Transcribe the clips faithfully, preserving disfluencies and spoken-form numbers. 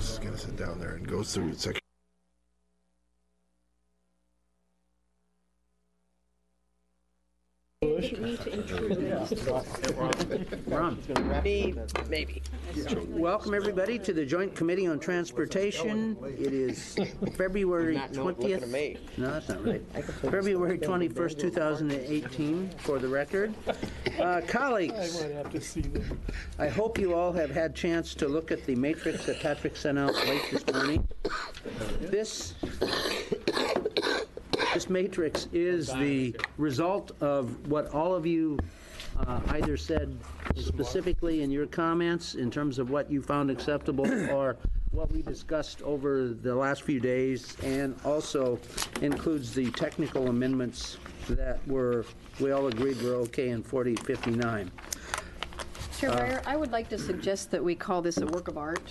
is going to sit down there and go through section. Me to introduce. Me, maybe. Welcome, everybody, to the Joint Committee on Transportation. It is February twentieth. No, that's not right. February twenty-first, two thousand eighteen, for the record. Uh, colleagues, I hope you all have had chance to look at the matrix that Patrick sent out late this morning. This This matrix is the result of what all of you uh, either said specifically in your comments in terms of what you found acceptable or what we discussed over the last few days, and also includes the technical amendments that were, we all agreed were okay in forty fifty-nine. Chair Breyer, I would like to suggest that we call this a work of art.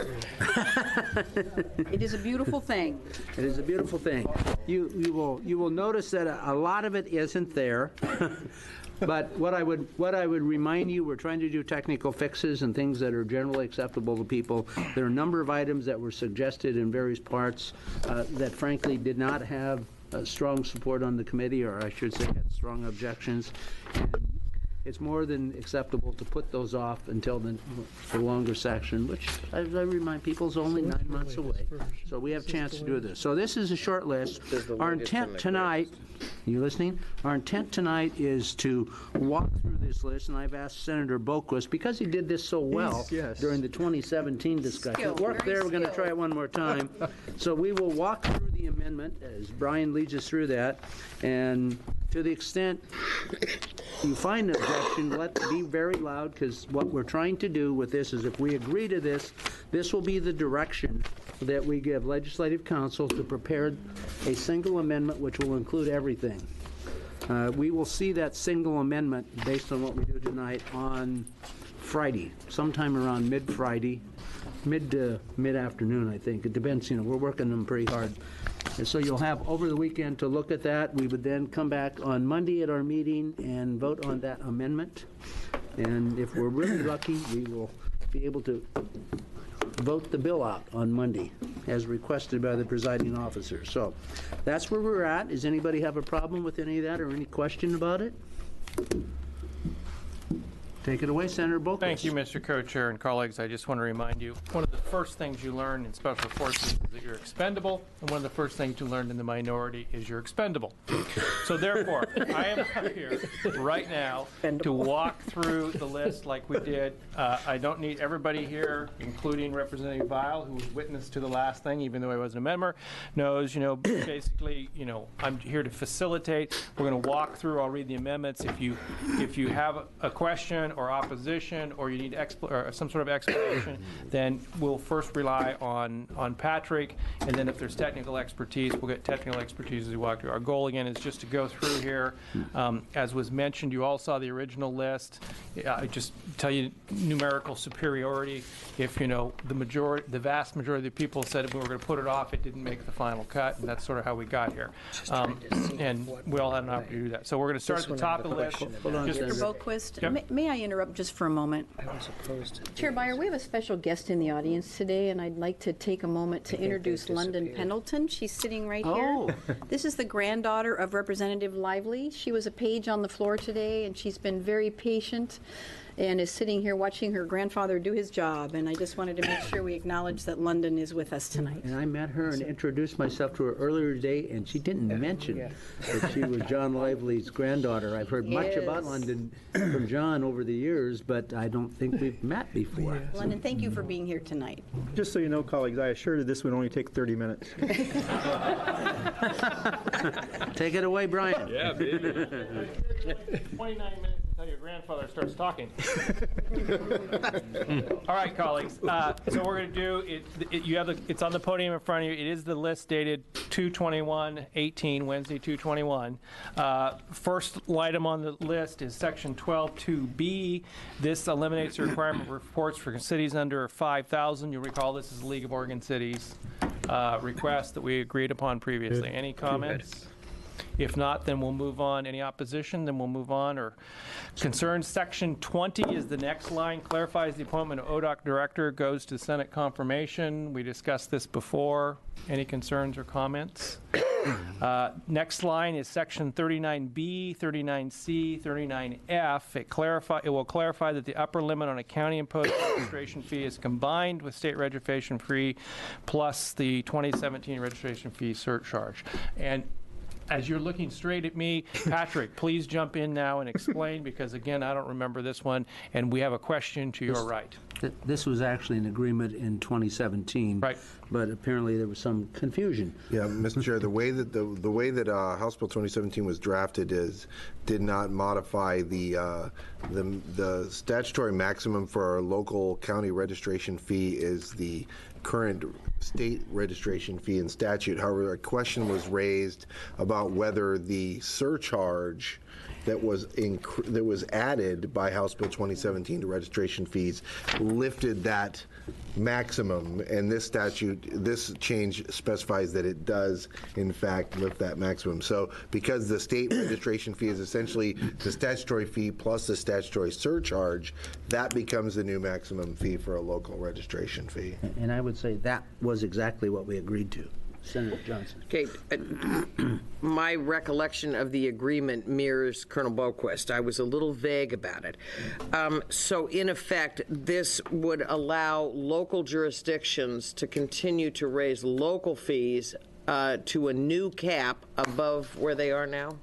It is a beautiful thing. It is a beautiful thing. You you will you will notice that a, a lot of it isn't there. But what I would what I would remind you, we're trying to do technical fixes and things that are generally acceptable to people. There are a number of items that were suggested in various parts uh, that frankly did not have uh, strong support on the committee, or I should say had strong objections. And it's more than acceptable to put those off until the, the longer section, which I, I remind people is only nine months away. So we have a chance to do this. So this is a short list. Our intent tonight, you listening? Our intent tonight is to walk through this list, and I've asked Senator Boquist, because he did this so well yes. during the twenty seventeen discussion. Skilled, it worked there. Skilled. We're going to try it one more time. So we will walk through the amendment as Brian leads us through that, and to the extent you find an objection, let's be very loud, because what we're trying to do with this is if we agree to this, this will be the direction that we give Legislative Council to prepare a single amendment which will include everything. Uh, we will see that single amendment based on what we do tonight on Friday, sometime around mid-Friday, mid to mid-afternoon, I think. It depends, you know, we're working them pretty hard. And so you'll have over the weekend to look at that. We would then come back on Monday at our meeting and vote on that amendment. And if we're really lucky, we will be able to vote the bill out on Monday as requested by the presiding officer. So that's where we're at. Does anybody have a problem with any of that or any question about it? Take it away, Senator Boquist. Thank you, Mister Co-Chair and colleagues. I just want to remind you, one of the first things you learn in special forces is that you're expendable, and one of the first things you learned in the minority is you're expendable. So therefore, I am up here right now to walk through the list like we did. Uh, I don't need everybody here, including Representative Vial, who was witness to the last thing, even though I wasn't a member, knows, you know, basically, you know, I'm here to facilitate. We're going to walk through. I'll read the amendments. If you, if you have a question or opposition, or you need expl or some sort of explanation, then we'll first rely on on Patrick, and then if there's technical expertise, we'll get technical expertise as we walk through. Our goal again is just to go through here. Um, as was mentioned, you all saw the original list. I just tell you numerical superiority. If you know the majority, the vast majority of the people said if we were going to put it off, it didn't make the final cut, and that's sort of how we got here. Um, and we all had an opportunity to do that. So we're going to start at the top of the list. Mister Boquist, Yep. may, may I interrupt just for a moment? I was opposed to Chair Breyer, we have a special guest in the audience today, and I'd like to take a moment to introduce London Pendleton. She's sitting right Oh. here. This is the granddaughter of Representative Lively. She was a page on the floor today, and she's been very patient and is sitting here watching her grandfather do his job. And I just wanted to make sure we acknowledge that London is with us tonight. And I met her and introduced myself to her earlier today, and she didn't mention yeah. that she was John Lively's granddaughter. I've heard much about Yes. London from John over the years, but I don't think we've met before. London, thank you for being here tonight. Just so you know, colleagues, I assure you this would only take thirty minutes. Take it away, Brian. Yeah, baby. twenty-nine minutes until your grandfather starts talking. All right, colleagues. Uh, so what we're going to do, it, it, you have the, it's on the podium in front of you. It is the list dated two twenty-one eighteen, Wednesday, two twenty-one. Uh, first item on the list is section twelve two B. This eliminates the requirement of reports for cities under five thousand. You'll recall this is the League of Oregon Cities uh, request that we agreed upon previously. Any comments? If not, then we'll move on. Any opposition, then we'll move on. Or concerns, section twenty is the next line, clarifies the appointment of O D O C director, goes to Senate confirmation. We discussed this before. Any concerns or comments? Uh, Next line is section thirty-nine B, thirty-nine C, thirty-nine F. It clarify, it will clarify that the upper limit on a county-imposed registration fee is combined with state registration fee plus the twenty seventeen registration fee surcharge. And as you're looking straight at me, Patrick, please jump in now and explain, because again, I don't remember this one, and we have a question to your right. Th- This was actually an agreement in twenty seventeen. Right. But apparently there was some confusion. Yeah, Mister Chair, the way that the the way that uh, House Bill twenty seventeen was drafted is did not modify the uh, the the statutory maximum for our local county registration fee is the current state registration fee in statute. However, a question was raised about whether the surcharge that was inc- that was added by House Bill twenty seventeen to registration fees lifted that maximum, and this statute, this change specifies that it does in fact lift that maximum. So because the state registration fee is essentially the statutory fee plus the statutory surcharge, that becomes the new maximum fee for a local registration fee. And I would say that was exactly what we agreed to. Senator Johnson. Okay, uh, my recollection of the agreement mirrors Colonel Boquist. I was a little vague about it. Um, so, in effect, this would allow local jurisdictions to continue to raise local fees uh, to a new cap above where they are now?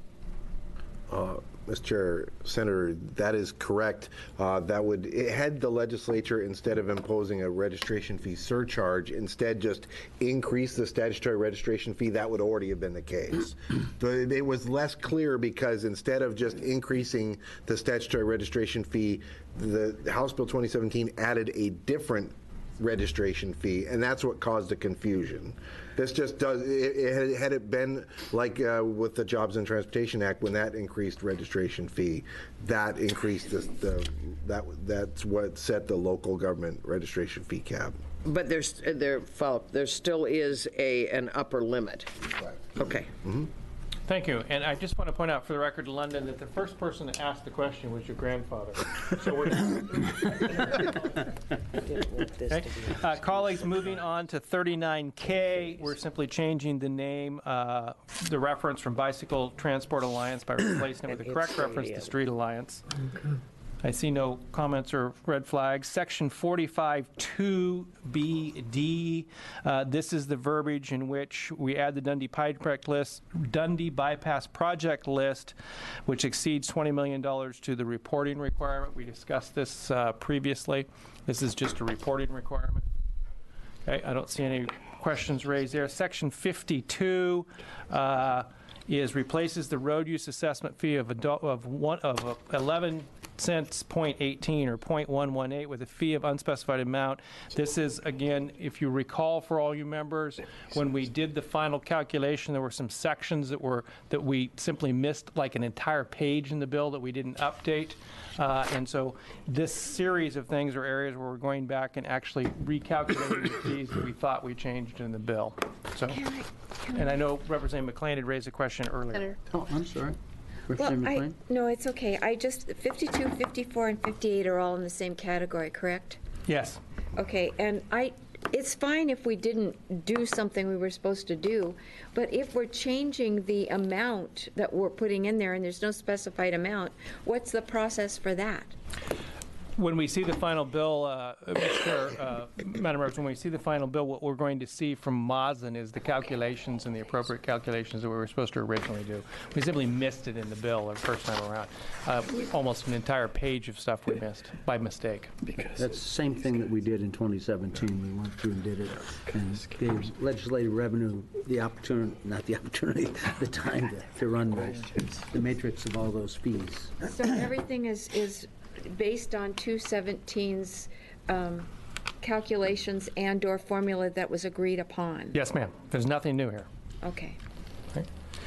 Uh, Mister Chair, Senator, that is correct. Uh, that would, it had the legislature, instead of imposing a registration fee surcharge, instead just increase the statutory registration fee. That would already have been the case. But it was less clear because instead of just increasing the statutory registration fee, the House Bill twenty seventeen added a different registration fee, and that's what caused the confusion. This just does, it, it had, had it been like uh, with the Jobs and Transportation Act, when that increased registration fee, that increased the, the that that's what set the local government registration fee cap. But there's there, follow-up, there still is a an upper limit. Right. Okay. Mm-hmm. Thank you. And I just want to point out for the record, London, that the first person to ask the question was your grandfather. So we're okay. uh, colleagues, moving on to thirty-nine K, we're simply changing the name, uh, the reference from Bicycle Transport Alliance by replacing it with the correct reference to Street Alliance. I see no comments or red flags. Section forty-five two B D, uh, this is the verbiage in which we add the Dundee Project list, Dundee Bypass Project list, which exceeds twenty million dollars to the reporting requirement. We discussed this uh, previously. This is just a reporting requirement. Okay, I don't see any questions raised there. Section fifty-two uh, is replaces the road use assessment fee of adult, of one of eleven cents point eighteen or point one one eight with a fee of unspecified amount. This is, again, if you recall, for all you members, when we did the final calculation, there were some sections that were that we simply missed, like an entire page in the bill that we didn't update. Uh, and so this series of things are areas where we're going back and actually recalculating the fees that we thought we changed in the bill. So, and I know Representative McLean had raised a question earlier. Senator. Oh, I'm sorry. Well, Representative I, McLean? no, it's okay. I just, fifty-two, fifty-four, and fifty-eight are all in the same category, correct? Yes. Okay, and I, it's fine if we didn't do something we were supposed to do, but if we're changing the amount that we're putting in there and there's no specified amount, what's the process for that? When we see the final bill, uh, Mister Uh, Madam Representative, when we see the final bill, what we're going to see from Mazen is the calculations and the appropriate calculations that we were supposed to originally do. We simply missed it in the bill the first time around. Uh, almost an entire page of stuff we missed by mistake. That's the same thing that we did in twenty seventeen. We went through and did it and gave legislative revenue the opportunity, not the opportunity, the time to, to run those, the matrix of all those fees. So everything is, is based on two seventeen's um, calculations and/or formula that was agreed upon? Yes, ma'am. There's nothing new here. Okay. Okay.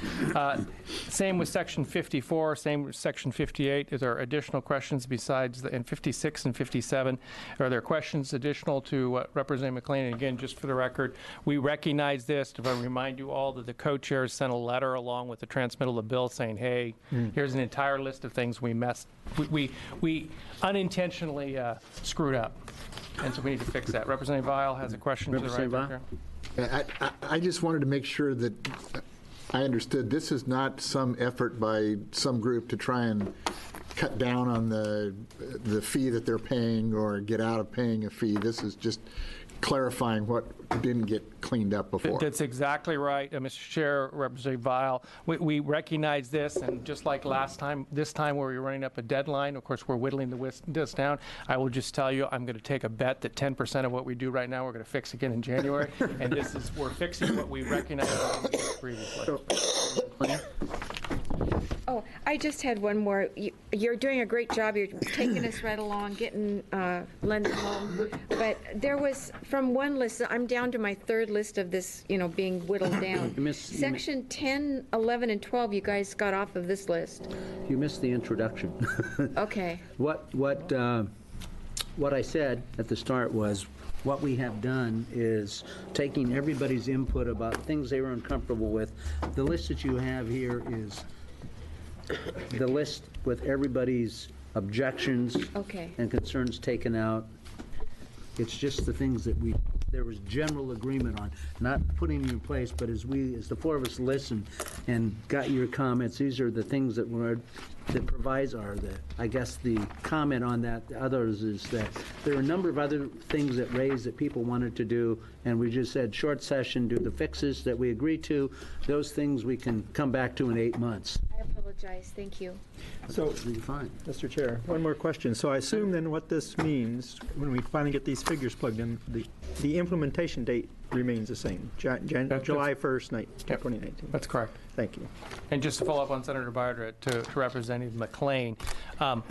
Uh, Same with section fifty-four, same with section fifty-eight. Is there additional questions besides, the- and fifty-six and fifty-seven? Are there questions additional to what Representative McLean? And again, just for the record, we recognize this. To remind you all that the co-chairs sent a letter along with the transmittal of the bill saying, hey, here's an entire list of things we messed, we, we, we unintentionally uh, screwed up. And so we need to fix that. Representative Vial has a question to the right. Representative Director. I, I, I just wanted to make sure that I understood this is not some effort by some group to try and cut down on the the fee that they're paying or get out of paying a fee. This is just clarifying what didn't get cleaned up before. That's exactly right, uh, Mister Chair, Representative Vial. We, we recognize this, and just like last time, this time where we were running up a deadline, of course, we're whittling the whis- this down. I will just tell you, I'm going to take a bet that ten percent of what we do right now, we're going to fix again in January, and this is, we're fixing what we recognized previously. Oh, I just had one more. You- You're doing a great job. You're taking us right along, getting uh, London home. But there was, from one list, I'm down to my third list of this, you know, being whittled down. You miss- you mi- Section ten, eleven, and twelve, you guys got off of this list. You missed the introduction. Okay. What, what, uh, what I said at the start was, what we have done is taking everybody's input about things they were uncomfortable with. The list that you have here is the list with everybody's objections Okay. and concerns taken out. It's just the things that we, there was general agreement on, not putting in place, but as we, as the four of us listened and got your comments, these are the things that were, that provides, are the, I guess the comment on that, the others is that there are a number of other things that raised that people wanted to do, and we just said, short session, do the fixes that we agreed to. Those things we can come back to in eight months. I apologize. Thank you. So, You're fine. Mister Chair, one more question. So I assume then what this means, when we finally get these figures plugged in, the, the implementation date remains the same, Jan, Jan, That's- July first, night, Yep. twenty nineteen. That's correct. Thank you. And just to follow up on Senator Byer to, to Representative McLean, um,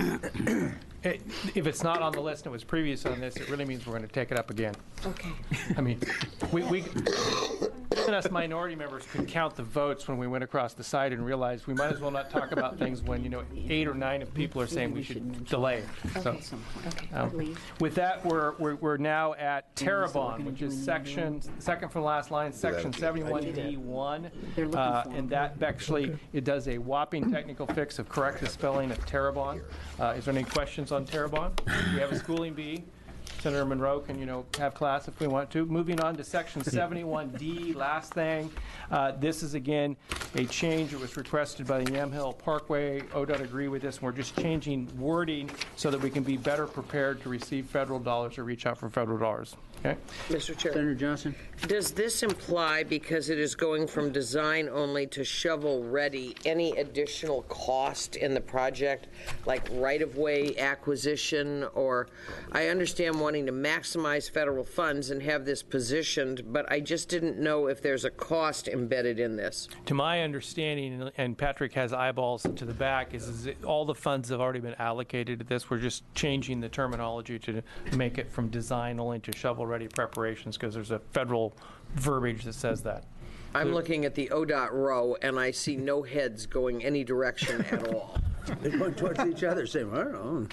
it, if it's not on the list and it was previous on this, it really means we're going to take it up again. Okay. I mean, we, we, even us minority members could count the votes when we went across the site and realized we might as well not talk about things when, you know, eight or nine of people are saying we should delay. So, Okay. um, with that, we're, we're, we're now at Terrebonne, which is section, second from last line, section seventy-one D one. Uh, and that actually, it does a whopping technical fix of correct the spelling of Terrebonne. Uh, is there any questions on Terrebonne? We have a schooling bee. Senator Monroe can, you know, have class if we want to. Moving on to section seventy-one D, last thing. Uh, this is, again, a change that was requested by the Yamhill Parkway. O D O T agree with this, and we're just changing wording so that we can be better prepared to receive federal dollars or reach out for federal dollars. Okay? Mister Chair. Senator Johnson? Does this imply, because it is going from design only to shovel-ready, any additional cost in the project, like right-of-way acquisition, or, I understand wanting to maximize federal funds and have this positioned, but I just didn't know if there's a cost embedded in this. To my understanding, and- and Patrick has eyeballs to the back, is, is that all the funds have already been allocated to this. We're just changing the terminology to make it from design only to shovel-ready preparations, because there's a federal verbiage that says that. I'm looking at the O D O T row, and I see no heads going any direction at all. They're going towards each other, saying, I don't know.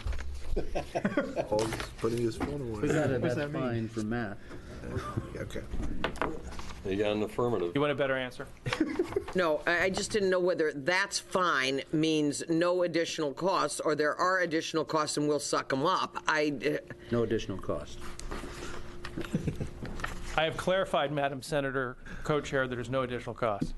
Paul's putting his phone away. That's fine for math. Okay. You got an affirmative. You want a better answer? No, I I just didn't know whether that's fine means no additional costs, or there are additional costs and we'll suck them up. I, uh, No additional cost. I have clarified, Madam Senator, Co-Chair, that there's no additional cost.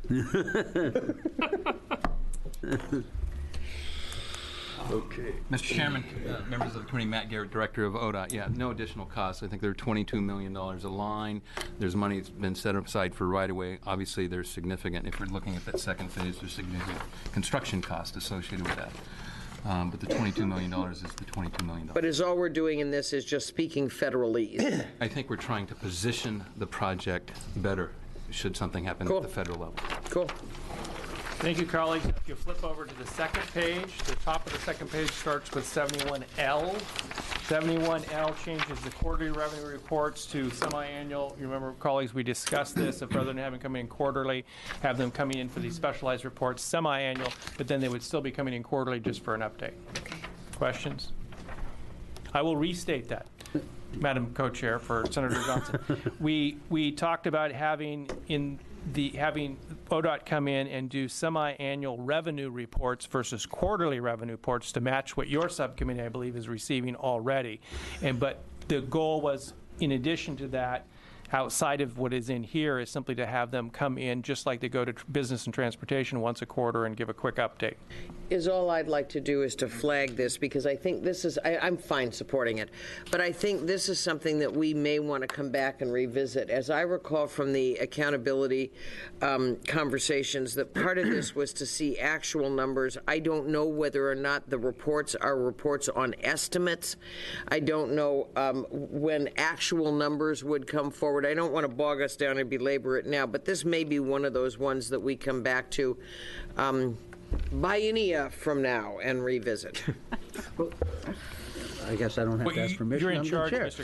Okay. Mister Chairman, uh, members of the committee, Matt Garrett, Director of O D O T. Yeah, no additional costs. I think there are twenty-two million dollars a line. There's money that's been set aside for right-of-way. Obviously, there's significant, if we're looking at that second phase, there's significant construction cost associated with that. Um, But the twenty-two million dollars is the twenty-two million dollars. but is all we're doing in this is just speaking federalese. I think we're trying to position the project better should something happen Cool. at the federal level. Cool. Thank you, colleagues. If you flip over to the second page, the top of the second page starts with seventy-one L. seventy-one L changes the quarterly revenue reports to semi-annual. You remember, colleagues, we discussed this, if rather than having them come in quarterly, have them coming in for these specialized reports semi-annual, but then they would still be coming in quarterly just for an update. Questions? I will restate that, Madam Co-Chair, for Senator Johnson. We, we talked about having in the, having O D O T come in and do semi-annual revenue reports versus quarterly revenue reports to match what your subcommittee, I believe, is receiving already. And, but the goal was, in addition to that, outside of what is in here, is simply to have them come in just like they go to tr- business and transportation once a quarter and give a quick update. Is all I'd like to do is to flag this, because I think this is, I, I'm fine supporting it, but I think this is something that we may want to come back and revisit. As I recall from the accountability um, conversations, that part of this was to see actual numbers. I don't know whether or not the reports are reports on estimates. I don't know um, when actual numbers would come forward. I don't want to bog us down and belabor it now, but this may be one of those ones that we come back to um, biennia from now and revisit. Well, I guess I don't have Well, to ask you- permission. You're in I'm the charge, chair. Mister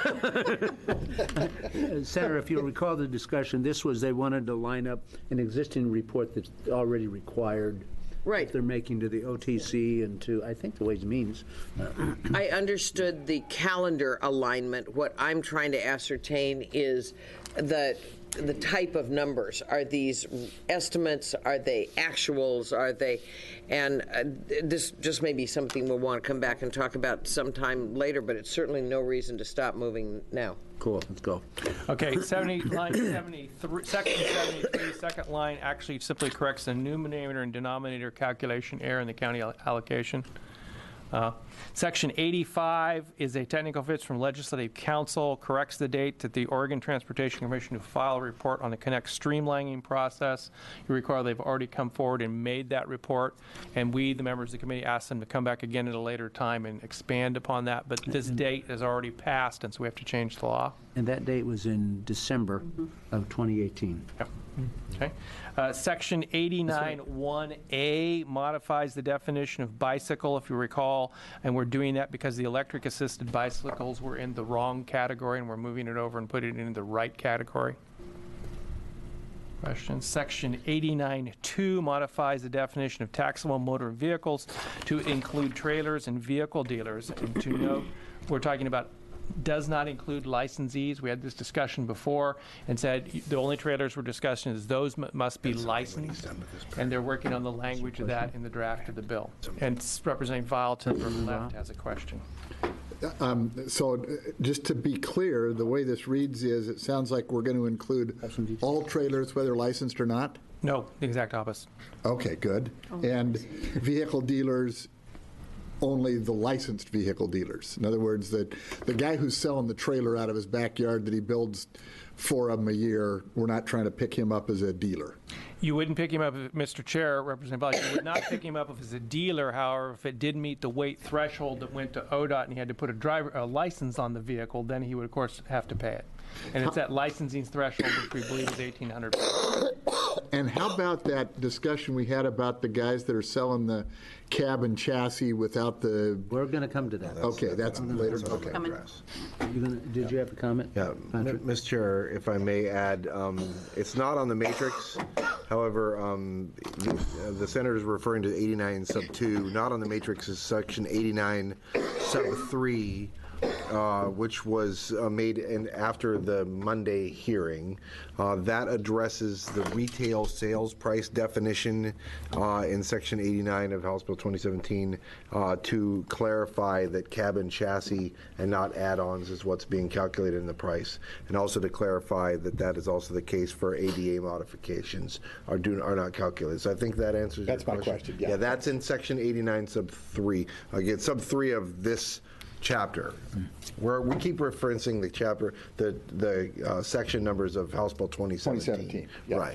Co-Chair. Uh, Senator, if you'll recall the discussion, this was they wanted to line up an existing report that's already required. Right. They're making to the O T C and to, I think, the Ways and Means. I understood the calendar alignment. What I'm trying to ascertain is the the type of numbers. Are these estimates? Are they actuals? Are they? And uh, this just may be something we'll want to come back and talk about sometime later, but it's certainly no reason to stop moving now. Cool, let's go. Okay, seventy, line seventy-three, section seventy-three, second line actually simply corrects the numerator and denominator calculation error in the county al- allocation. Uh, Section eighty-five is a technical fix from Legislative Council, corrects the date that the Oregon Transportation Commission will file a report on the Connect streamlining process. You recall they've already come forward and made that report, and we, the members of the committee, asked them to come back again at a later time and expand upon that, but this date has already passed, and so we have to change the law. And that date was in December of twenty eighteen. Yep. Okay. Uh, Section eighty-nine one A modifies the definition of bicycle, if you recall, and we're doing that because the electric-assisted bicycles were in the wrong category, and we're moving it over and putting it in the right category. Question. Section eighty-nine two modifies the definition of taxable motor vehicles to include trailers and vehicle dealers. And to note, we're talking about does not include licensees. We had this discussion before and said the only trailers we're discussing is those m- must be licensed, and they're working on the language of that in the draft of the bill. And s- Representative Violeton from left has a question. Um, So uh, just to be clear, the way this reads is, it sounds like we're going to include all trailers, whether licensed or not? No, the exact opposite. Okay, good. And vehicle dealers, only the licensed vehicle dealers. In other words, that the guy who's selling the trailer out of his backyard that he builds four of them a year, we're not trying to pick him up as a dealer. You wouldn't pick him up, if- Mister Chair, Representative Violeton, you would not pick him up if it's a dealer. However, if it did meet the weight threshold that went to O D O T and he had to put a driver, a license on the vehicle, then he would, of course, have to pay it. And it's that licensing threshold, which we believe is eighteen hundred dollars. And how about that discussion we had about the guys that are selling the cab and chassis without the, We're going to come to that. okay, that's later, okay. Coming. You gonna- Did you have a comment? Yeah, Patrick? Mister Chair, if I may add, um, it's not on the matrix. However, um, the the senator is referring to eighty-nine sub two. Not on the matrix is section eighty-nine sub three, uh, which was uh, made in, after the Monday hearing. Uh, that addresses the retail sales price definition uh, in section eighty-nine of House Bill twenty seventeen uh, to clarify that cab and chassis and not add-ons is what's being calculated in the price, and also to clarify that that is also the case for A D A modifications are do are not calculated. So I think that answers That's your my question, yeah. Yeah, that's in section eighty-nine sub three. Again, sub three of this chapter. Where we keep referencing the chapter, the the uh, section numbers of House Bill twenty seventeen. twenty seventeen, yeah. Right.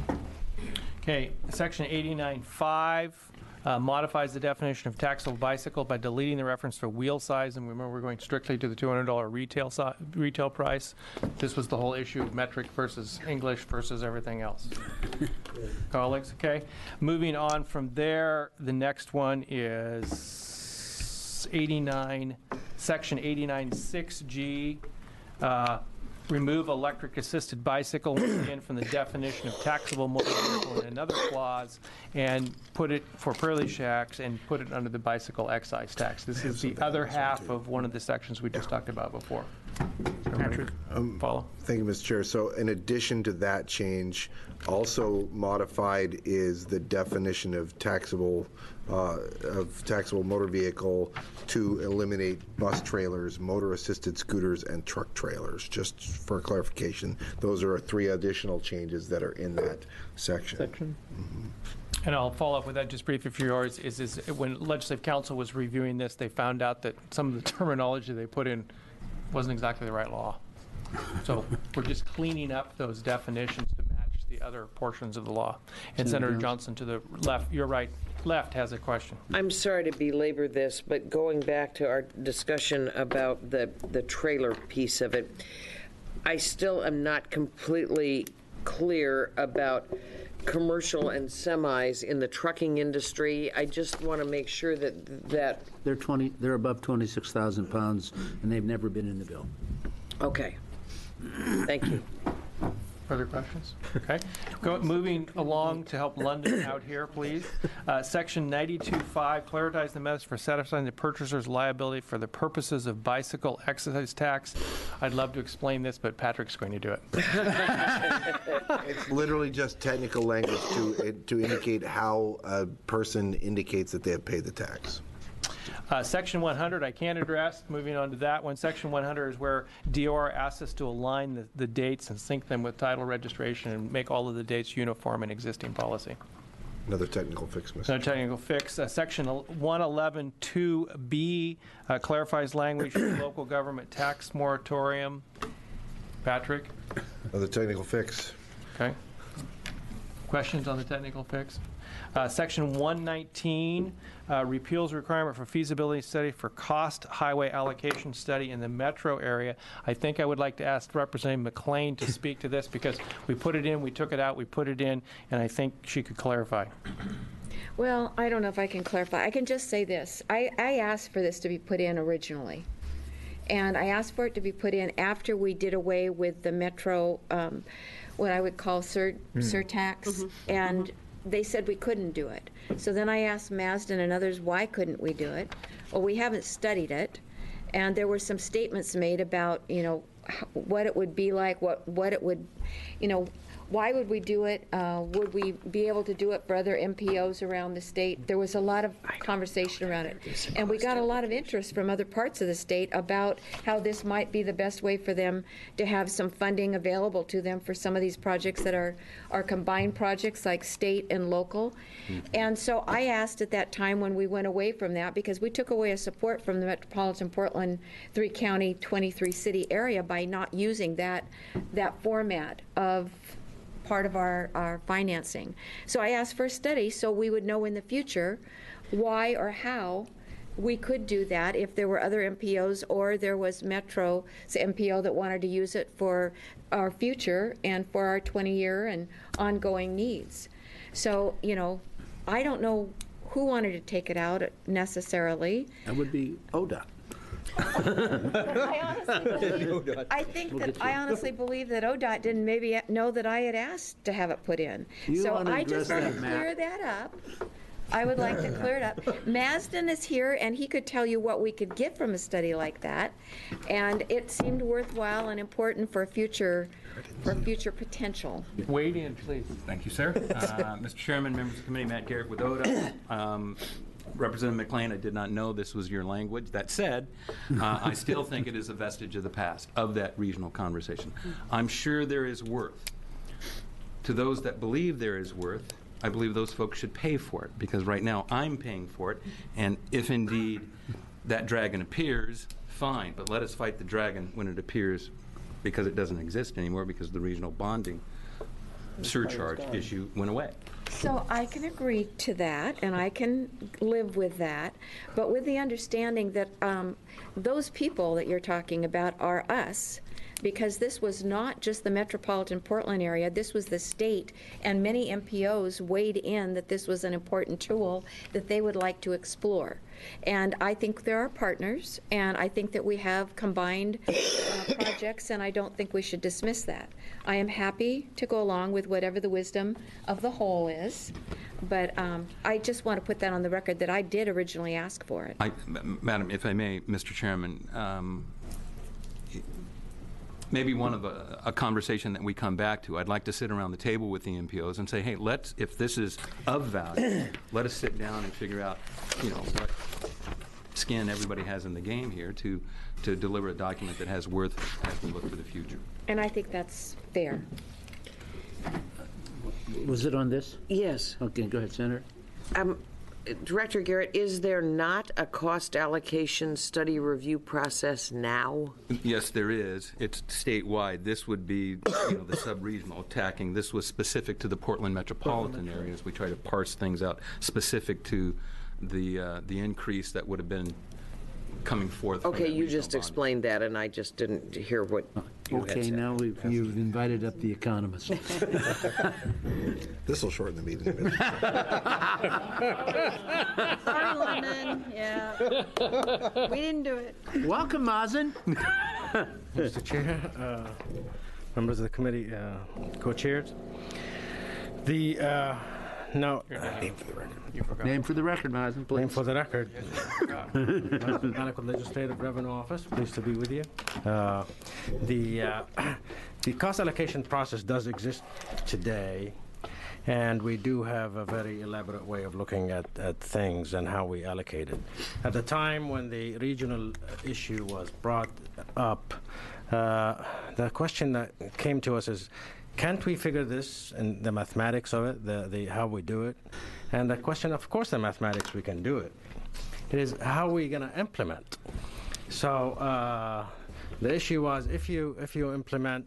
Okay, section eighty-nine five uh, modifies the definition of taxable bicycle by deleting the reference to wheel size, and remember, we're going strictly to the two hundred dollars retail si- retail price. This was the whole issue of metric versus English versus everything else. Colleagues, okay? Moving on from there, the next one is eighty-nine Section eighty-nine six G, uh, remove electric-assisted bicycle once again from the definition of taxable motor vehicle in another clause, and put it for Pearly Shacks and put it under the bicycle excise tax. This is the other half of one of the sections we just talked about before. Patrick, follow? Thank you, Mister Chair. So in addition to that change, also modified is the definition of taxable, uh, of taxable motor vehicle to eliminate bus trailers, motor-assisted scooters, and truck trailers. Just for clarification, those are three additional changes that are in that section. Section? And I'll follow up with that just briefly for yours, is, is when Legislative Council was reviewing this, they found out that some of the terminology they put in wasn't exactly the right law. So we're just cleaning up those definitions to match the other portions of the law. And Senator Johnson to the left, your right, left has a question. I'm sorry to belabor this, but going back to our discussion about the, the trailer piece of it, I still am not completely clear about commercial and semis in the trucking industry. I just want to make sure that, that, They're twenty, they're above twenty-six thousand pounds, and they've never been in the bill. okay. Thank you. Further questions? Okay. Go, moving along to help London out here, please. Uh, Section ninety-two five, clarifies the methods for satisfying the purchaser's liability for the purposes of bicycle excise tax. I'd love to explain this, but Patrick's going to do it. It's literally just technical language to, to indicate how a person indicates that they have paid the tax. Uh, Section one hundred, I can address. Moving on to that one. Section one hundred is where D O R asks us to align the, the dates and sync them with title registration and make all of the dates uniform in existing policy. Another technical fix, Mister Another technical fix. Uh, Section one eleven two B uh, clarifies language for local government tax moratorium. Patrick? Another technical fix. Okay. Questions on the technical fix? Uh, Section one nineteen uh, repeals requirement for feasibility study for cost highway allocation study in the metro area. I think I would like to ask Representative McLean to speak to this because we put it in, we took it out, we put it in, and I think she could clarify. Well, I don't know if I can clarify. I can just say this. I, I asked for this to be put in originally. And I asked for it to be put in after we did away with the metro, um, what I would call sur, mm. surtax. Mm-hmm. And mm-hmm. they said we couldn't do it. So then I asked Marsden and others, why couldn't we do it? Well, we haven't studied it. And there were some statements made about, you know, what it would be like, what, what it would, you know, why would we do it? Uh, would we be able to do it for other M P Os around the state? There was a lot of conversation around it. And we got a lot of interest from other parts of the state about how this might be the best way for them to have some funding available to them for some of these projects that are, are combined projects like state and local. Mm-hmm. And so I asked at that time when we went away from that, because we took away a support from the Metropolitan Portland three county, twenty-three city area by not using that, that format of part of our, our financing. So I asked for a study so we would know in the future why or how we could do that if there were other M P Os or there was Metro's M P O that wanted to use it for our future and for our twenty-year and ongoing needs. So, you know, I don't know who wanted to take it out necessarily. That would be O D O T. I honestly believe, I think We'll that, get you. I honestly believe that O D O T didn't maybe know that I had asked to have it put in. You So wanna I just address want to that, Matt? clear that up. I would like to clear it up. Marsden is here, and he could tell you what we could get from a study like that. And it seemed worthwhile and important for future, for future potential. Wade in, please. Thank you, sir. Uh, Mister Chairman, members of the committee, Matt Garrett with O D O T. Um, Representative McLean, I did not know this was your language. That said, uh, I still think it is a vestige of the past, of that regional conversation. I'm sure there is worth. To those that believe there is worth, I believe those folks should pay for it, because right now I'm paying for it, and if indeed that dragon appears, fine, but let us fight the dragon when it appears, because it doesn't exist anymore, because the regional bonding surcharge issue went away. So I can agree to that, and I can live with that, but with the understanding that um, those people that you're talking about are us. because this was not just the metropolitan Portland area, this was the state, and many M P Os weighed in that this was an important tool that they would like to explore. And I think there are partners, and I think that we have combined uh, projects, and I don't think we should dismiss that. I am happy to go along with whatever the wisdom of the whole is, but um, I just want to put that on the record that I did originally ask for it. I, M- Madam, if I may, Mister Chairman, um, maybe one of a, a conversation that we come back to, I'd like to sit around the table with the M P Os and say, hey, let's, if this is of value, let us sit down and figure out, you know, what skin everybody has in the game here to, to deliver a document that has worth as we look for the future. And I think that's fair. Was it on this? Yes. Okay, go ahead, Senator. Um, Director Garrett, is there not a cost allocation study review process now? Yes, there is. It's statewide. This would be, you know, the sub-regional attacking. This was specific to the Portland metropolitan areas. We try to parse things out specific to the uh, the increase that would have been coming forth. from Okay, that you regional just body. explained that, and I just didn't hear what you had Okay, said. now we've, you've invited up the economist. This will shorten the meeting a bit. Sorry, London, yeah. We didn't do it. Welcome, Mazen. Mister Chair, uh, members of the committee, uh, co-chairs. The, uh, now, Name for the record. You forgot. Name for the record, Mazen, please. name for the record. Adequate Legislative Revenue Office, pleased to be with you. Uh, The, uh, the cost allocation process does exist today, and we do have a very elaborate way of looking at, at things and how we allocate it. At the time when the regional issue was brought up, uh, the question that came to us is, can't we figure this and the mathematics of it, the, the how we do it? And the question, of course, the mathematics, we can do it. It is how are we going to implement? So uh, the issue was if you if you implement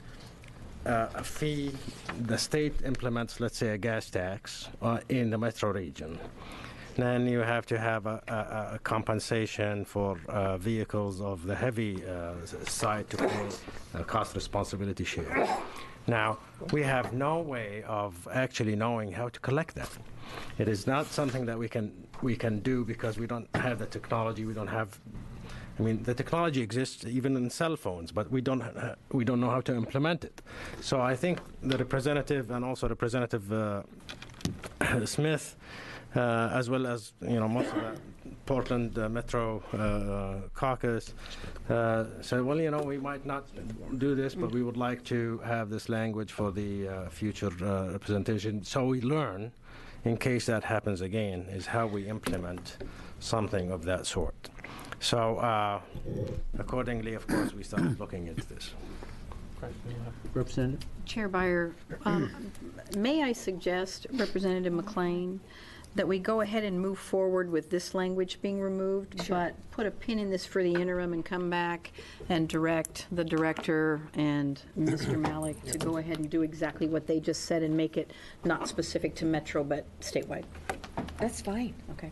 uh, a fee, the state implements, let's say, a gas tax uh, in the metro region. Then you have to have a, a, a compensation for uh, vehicles of the heavy uh, side to pay a cost responsibility share. Now, we have no way of actually knowing how to collect that. It is not something that we can we can do because we don't have the technology. We don't have. I mean, the technology exists even in cell phones, but we don't ha- we don't know how to implement it. So I think the representative and also Representative uh, Smith, uh, as well as you know most of the Portland uh, Metro uh, caucus, uh, said, well, you know, we might not do this, but we would like to have this language for the uh, future uh, representation. So we learn, in case that happens again, is how we implement something of that sort. So uh, accordingly, of course, we started looking into this. Representative? Chair Byer, um, may I suggest, Representative McLean, that we go ahead and move forward with this language being removed, but put a pin in this for the interim and come back and direct the director and Mister Malik to go ahead and do exactly what they just said and make it not specific to Metro, but statewide. That's fine. Okay.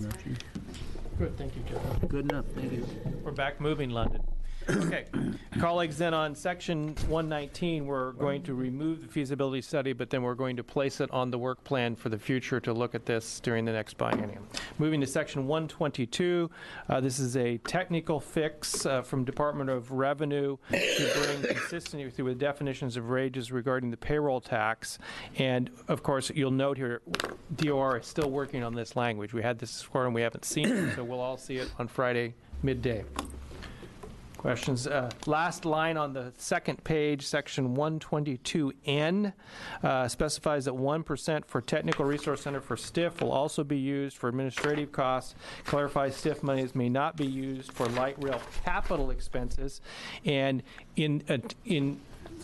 Good, thank you, Joe. Good enough, thank you. We're back moving, London. Okay, colleagues, then on section one nineteen, we're going to remove the feasibility study, but then we're going to place it on the work plan for the future to look at this during the next biennium. Moving to section one twenty-two, uh, this is a technical fix uh, from Department of Revenue to bring consistency with definitions of wages regarding the payroll tax. And of course, you'll note here, D O R is still working on this language. We had this before and we haven't seen it, so we'll all see it on Friday midday. Questions? Uh, last line on the second page, section one twenty-two N, uh, specifies that one percent for Technical Resource Center for STIF will also be used for administrative costs. Clarifies STIF monies may not be used for light rail capital expenses. And in uh, in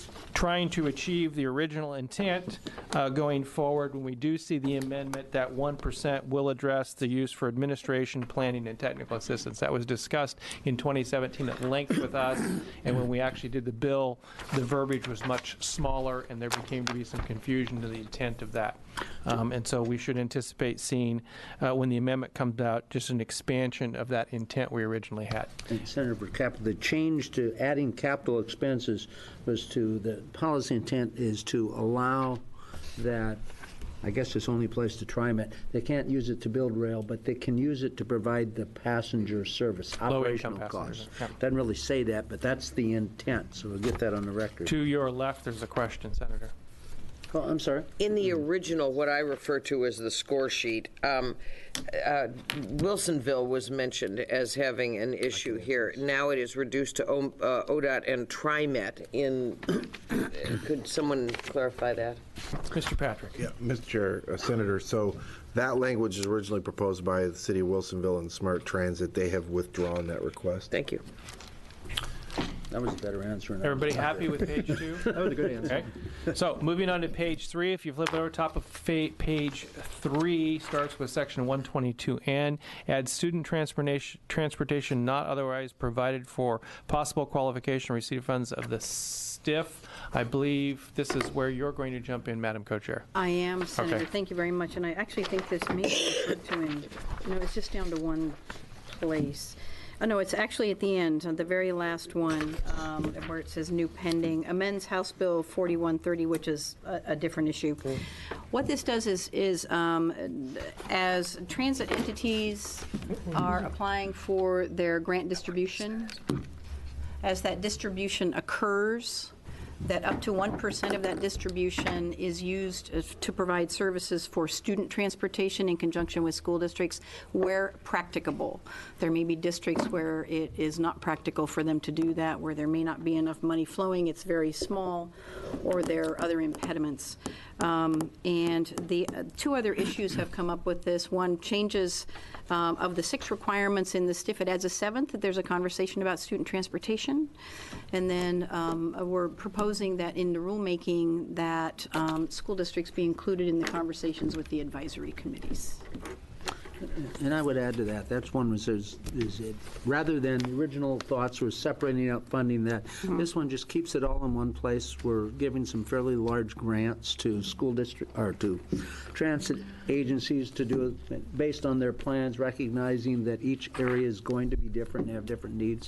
trying to achieve the original intent uh, going forward. When we do see the amendment, that one percent will address the use for administration, planning, and technical assistance. That was discussed in twenty seventeen at length with us, and when we actually did the bill, the verbiage was much smaller, and there became to be some confusion to the intent of that. Um, and so we should anticipate seeing, uh, when the amendment comes out, just an expansion of that intent we originally had. And Senator, for capital, the change to adding capital expenses was to, the policy intent is to allow that, I guess it's the only place to TriMet, they can't use it to build rail, but they can use it to provide the passenger service, Low-income operational costs. passengers, yeah. Doesn't really say that, but that's the intent, so we'll get that on the record. To your left, there's a question, Senator. Oh, I'm sorry? In the original, what I refer to as the score sheet, um, uh, Wilsonville was mentioned as having an issue here. Now it is reduced to O- uh, O D O T and TriMet. In, could someone clarify that? Mister Patrick. Yeah, Mister Chair, uh, Senator, so that language is originally proposed by the City of Wilsonville and Smart Transit. They have withdrawn that request. Thank you. That was a better answer. than I was Everybody happy with page two? That was a good answer. Okay. So moving on to page three, if you flip over top of fa- page three, starts with section one twenty-two N, add student transportation, transportation not otherwise provided for possible qualification receipt of funds of the STIF. I believe this is where you're going to jump in, Madam Co-Chair. I am, Senator. Okay. Thank you very much. And I actually think this may be referred to in, no, it's just down to one place. Oh, no, it's actually at the end, the very last one, um, where it says new pending, amends House Bill forty-one thirty, which is a, a different issue. What this does is, is um, as transit entities are applying for their grant distribution, as that distribution occurs, that up to one percent of that distribution is used to provide services for student transportation in conjunction with school districts where practicable. There may be districts where it is not practical for them to do that, where there may not be enough money flowing, it's very small, or there are other impediments. Um, and the uh, two other issues have come up with this. One, changes um, of the six requirements in the STIF. It adds a seventh, that there's a conversation about student transportation. And then um, we're proposing that in the rulemaking that um, school districts be included in the conversations with the advisory committees. And I would add to that, that's one was, is, is it, rather than the original thoughts were separating out funding that, this one just keeps it all in one place. We're giving some fairly large grants to school district, or to transit agencies to do it based on their plans, recognizing that each area is going to be different and have different needs.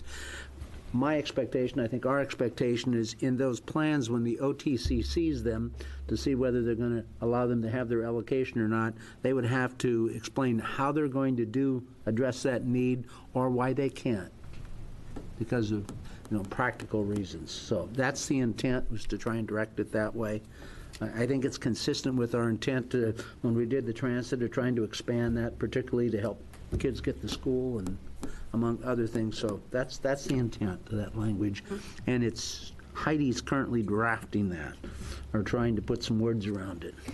My expectation, I think our expectation is in those plans when the O T C sees them to see whether they're going to allow them to have their allocation or not, they would have to explain how they're going to do, address that need, or why they can't because of, you know, practical reasons. So that's the intent, was to try and direct it that way. I I think it's consistent with our intent to, when we did the transit, of trying to expand that, particularly to help kids get to school and among other things. So that's that's the intent of that language. And it's Heidi's currently drafting that, or trying to put some words around it.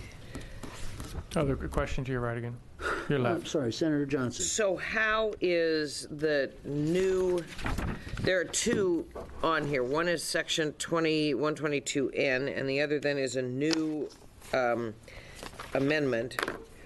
Other question to your right again. Your I'm left. sorry, Senator Johnson. So how is the new, there are two on here. One is section twenty, one twenty-two N, and the other then is a new um, amendment.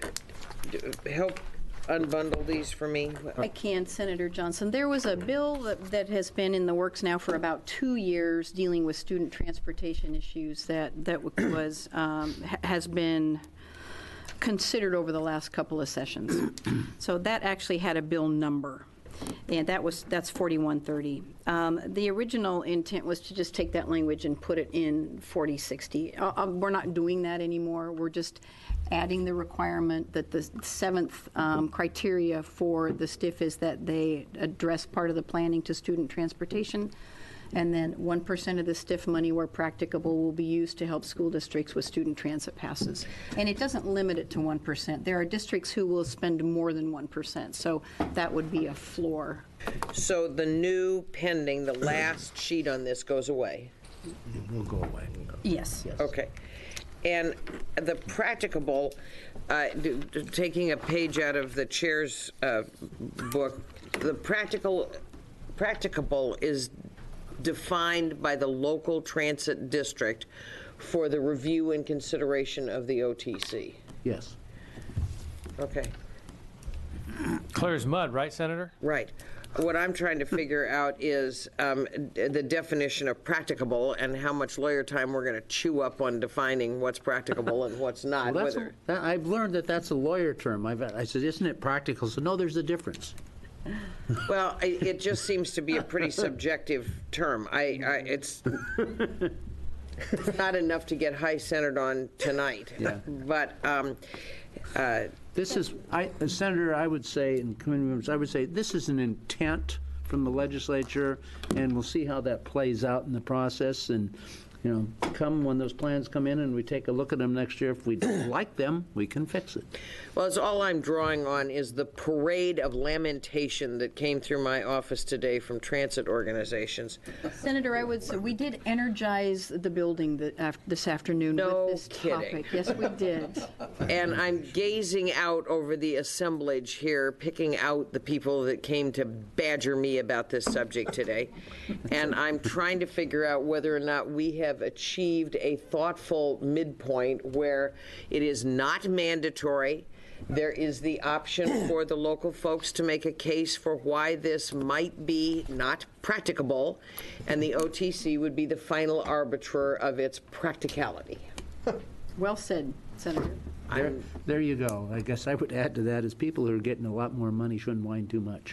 Help unbundle these for me. I can, Senator Johnson. There was a bill that, that has been in the works now for about two years dealing with student transportation issues that, that was, um, ha- has been considered over the last couple of sessions. So that actually had a bill number, and that was, that's forty-one thirty. Um, the original intent was to just take that language and put it in forty sixty. Uh, uh, we're not doing that anymore. We're just adding the requirement that the seventh um, criteria for the STIF is that they address part of the planning to student transportation, and then one percent of the STIF money where practicable will be used to help school districts with student transit passes. And it doesn't limit it to one percent. There are districts who will spend more than one percent, so that would be a floor. So the new pending, the last sheet on this goes away? Will go away. Yes. Okay. And the practicable, uh, d- d- taking a page out of the chair's uh, book, the practical, practicable is defined by the local transit district for the review and consideration of the O T C. Yes. Okay, Clear as mud, right, Senator? right. What I'm trying to figure out is um, d- the definition of practicable and how much lawyer time we're going to chew up on defining what's practicable and what's not. Well, that's, whether- a- that- I've learned that that's a lawyer term. I've, I said, isn't it practical? So no, there's a difference. Well, I- it just seems to be a pretty subjective term. I, I, it's not enough to get high-centered on tonight. Yeah. But, um, uh, This is, I, as Senator, I would say, and committee members, I would say, this is an intent from the legislature, and we'll see how that plays out in the process. And, you know, come, when those plans come in and we take a look at them next year, if we don't like them, we can fix it. well, it's all I'm drawing on is the parade of lamentation that came through my office today from transit organizations. Senator, I would say, we did energize the building the- af- this afternoon No with this kidding. topic. Yes, we did. And I'm gazing out over the assemblage here, picking out the people that came to badger me about this subject today. And I'm trying to figure out whether or not we have achieved a thoughtful midpoint where it is not mandatory. There is the option for the local folks to make a case for why this might be not practicable, and the O T C would be the final arbiter of its practicality. Well said, Senator. There, there you go. I guess I would add to that is people who are getting a lot more money shouldn't whine too much.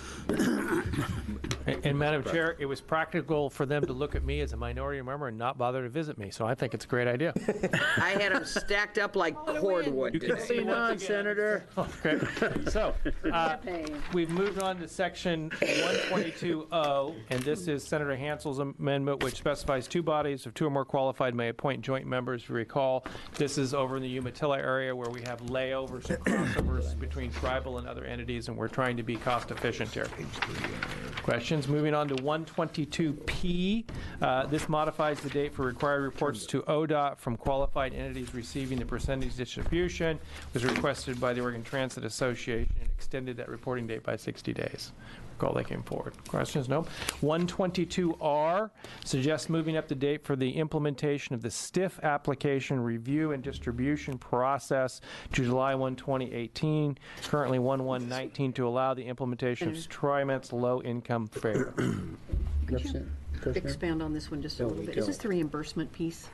And, and Madam Chair, it was practical for them to look at me as a minority member and not bother to visit me, so I think it's a great idea. I had them stacked up like cordwood You can today. see on, Senator. Okay, so, uh, we've moved on to section one twenty-two O, and this is Senator Hansel's amendment, which specifies two bodies of two or more qualified may appoint joint members. If you recall, this is over in the Umatilla area where we have layovers and crossovers between tribal and other entities, and we're trying to be cost efficient here. Questions? Moving on to one twenty-two P. Uh, This modifies the date for required reports to O D O T from qualified entities receiving the percentage distribution. Was requested by the Oregon Transit Association and extended that reporting date by sixty days. Recall they came forward. Questions? No. one twenty-two R suggests moving up the date for the implementation of the STIF application review and distribution process to July first, twenty eighteen, currently one one nineteen, to allow the implementation of TriMet's low-income fare. Expand on this one just a little bit. Is this the reimbursement piece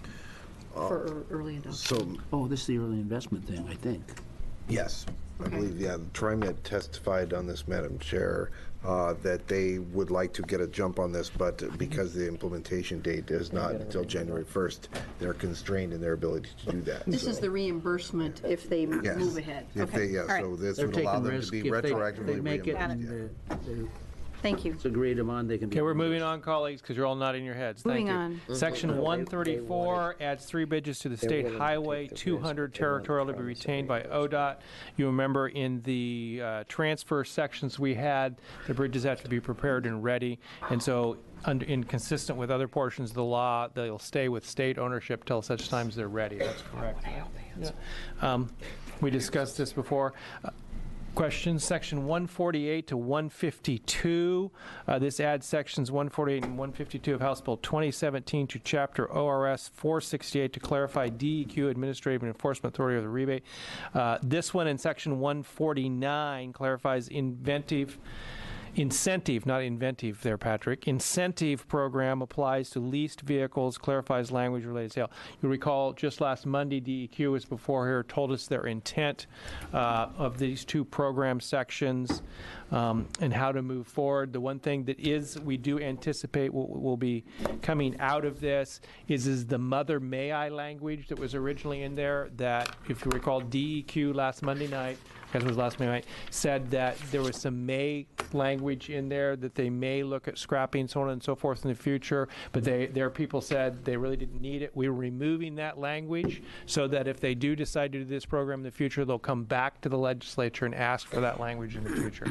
for ear- early adoption? So, Oh, this is the early investment thing, I think. yes, I believe, yeah, TriMet testified on this, Madam Chair, uh, that they would like to get a jump on this, but because the implementation date is not until January first, they're constrained in their ability to do that. This so- is the reimbursement if they m- Yes. move ahead. If Okay. they, yeah, All right. so this They're would allow taking them to risk. be If they- retroactively they make it reimbursed. and yeah. uh, Thank you. it's agreed upon, they can be. Okay, we're moving on, colleagues, because you're all nodding your heads. Thank Moving you. on. Section one thirty-four adds three bridges to the State Highway two hundred territorial to be retained by O D O T. You remember in the uh, transfer sections we had, the bridges have to be prepared and ready. And so, under- in consistent with other portions of the law, they'll stay with state ownership till such times they're ready. That's correct. Yeah. Um, We discussed this before. Uh, Questions, section one forty-eight to one fifty-two. Uh, This adds sections one forty-eight and one fifty-two of House Bill twenty seventeen to chapter O R S four sixty-eight to clarify D E Q, Administrative and Enforcement Authority of the rebate. Uh, This one in section one forty-nine clarifies inventive incentive, not inventive there, Patrick. Incentive program applies to leased vehicles, clarifies language related to sale. You recall just last Monday, D E Q was before here, told us their intent uh, of these two program sections um, and how to move forward. The one thing that is, we do anticipate will, will be coming out of this is, is the mother may I language that was originally in there that, if you recall, D E Q last Monday night, I guess it was last Monday night, said that there was some may language in there that they may look at scrapping, so on and so forth in the future, but they, their people said they really didn't need it. We were removing that language so that if they do decide to do this program in the future, they'll come back to the legislature and ask for that language in the future.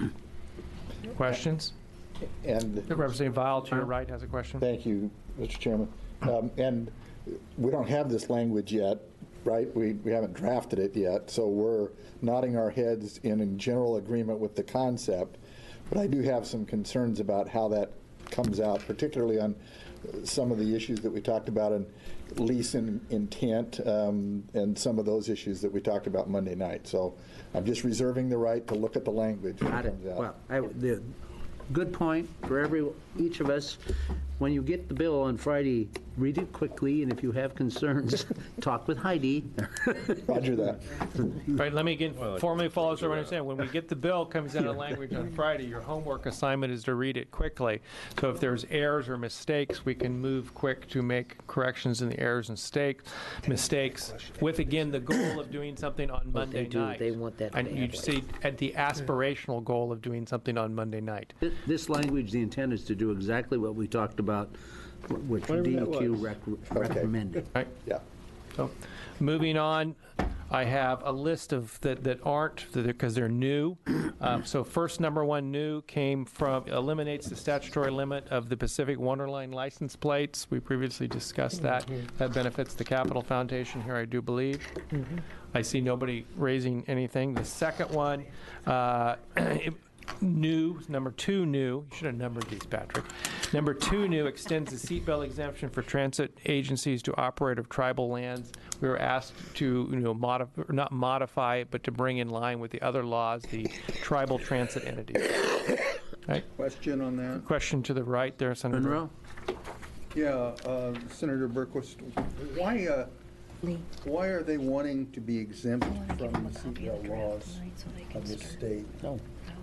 Questions? And Representative Vile, to your right, has a question. thank you, Mister Chairman. Um, And we don't have this language yet, right? We, we haven't drafted it yet, so we're nodding our heads in, in general agreement with the concept. But I do have some concerns about how that comes out, particularly on some of the issues that we talked about in lease in, intent um, and some of those issues that we talked about Monday night. So I'm just reserving the right to look at the language when Got it it. comes out. Well, I, the, good point for every, each of us. When you get the bill on Friday, read it quickly, and if you have concerns, talk with Heidi. Roger that. Right, let me again formally follow so everyone understands. When we get the bill, comes out in language on Friday, your homework assignment is to read it quickly. So if there's errors or mistakes, we can move quick to make corrections in the errors and stake, mistakes, with, again, the goal of doing something on Monday they do. night. They want that to And be you happening. see, at the aspirational goal of doing something on Monday night. Th- This language, the intent is to do exactly what we talked about, which Whatever D E that Q was. rec- recommended. Right? Yeah. So, moving on, I have a list of that, that aren't, because they're new. Um, so first, number one new came from, eliminates the statutory limit of the Pacific Wonderline license plates. We previously discussed that. That benefits the Capital Foundation here, I do believe. I see nobody raising anything. The second one, uh, it- new, number two new, you should have numbered these, Patrick. Number two new extends the seatbelt exemption for transit agencies to operate of tribal lands. We were asked to, you know, modify, not modify it, but to bring in line with the other laws, the tribal transit entities. Right? Question on that? Question to the right there, Senator. Monroe? Yeah, uh, Senator Berquist, why, uh, why are they wanting to be exempt from the seatbelt laws of the state? No.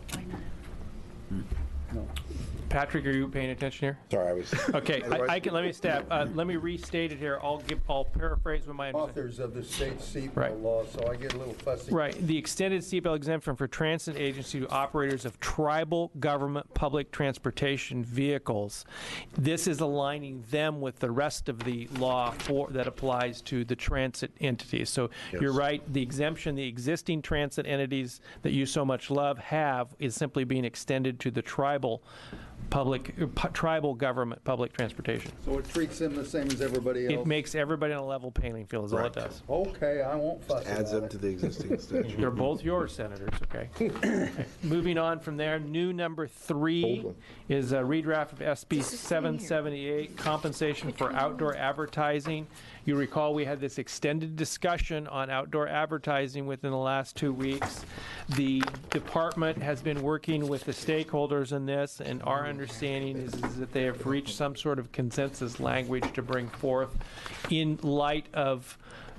No. Patrick, are you paying attention here? Sorry, I was. Okay, I, I can, let me stab, uh, let me restate it here. I'll give, I'll paraphrase what my understanding. Authors of the state Right. seatbelt laws, so I get a little fussy. Right. The extended seatbelt exemption for transit agency to operators of tribal government public transportation vehicles. This is aligning them with the rest of the law for, that applies to the transit entities. So Yes. you're right. The exemption the existing transit entities that you so much love have is simply being extended to the tribal public, uh, pu- tribal government public transportation. So it treats them the same as everybody else? It makes everybody on a level playing field is all it Correct. does. Okay, I won't fuss Adds about up it. to the existing statute. They're both yours, Senators, okay? Okay. Moving on from there, new number three is a redraft of S B seven seventy-eight, compensation for outdoor advertising. You recall we had this extended discussion on outdoor advertising within the last two weeks. The department has been working with the stakeholders in this, and our understanding is, is that they have reached some sort of consensus language to bring forth in light of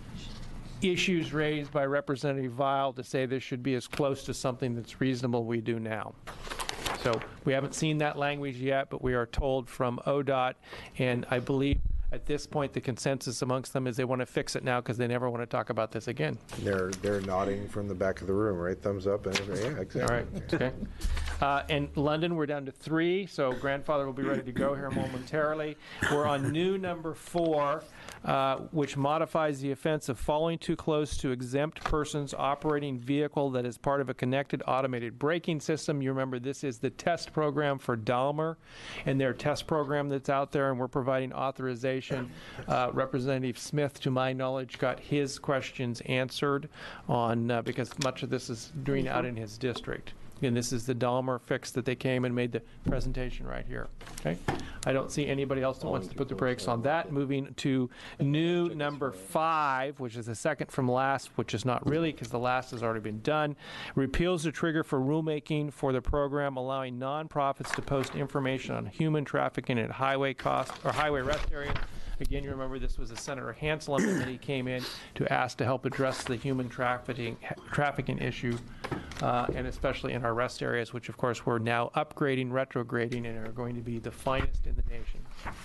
issues raised by Representative Weil to say this should be as close to something that's reasonable we do now. So we haven't seen that language yet, but we are told from O D O T, and I believe at this point the consensus amongst them is they want to fix it now because they never want to talk about this again. They're, they're nodding from the back of the room, right? Thumbs up, and, yeah, exactly. All right, okay. Uh, And London, we're down to three, so grandfather will be ready to go here momentarily. We're on new number four, uh, which modifies the offense of following too close to exempt persons operating vehicle that is part of a connected automated braking system. You remember this is the test program for Dahmer and their test program that's out there, and we're providing authorization. Uh, Representative Smith, to my knowledge, got his questions answered on, uh, because much of this is doing out in his district. And this is the Dahmer fix that they came and made the presentation right here. Okay, I don't see anybody else that wants to put the brakes on that. Moving to new number five, which is the second from last, which is not really because the last has already been done. Repeals the trigger for rulemaking for the program, allowing nonprofits to post information on human trafficking at highway cost or highway rest areas. Again, you remember this was a Senator Hanselman that he came in to ask to help address the human trafficking trafficking issue, uh, and especially in our rest areas, which of course we're now upgrading, retrograding, and are going to be the finest in the nation.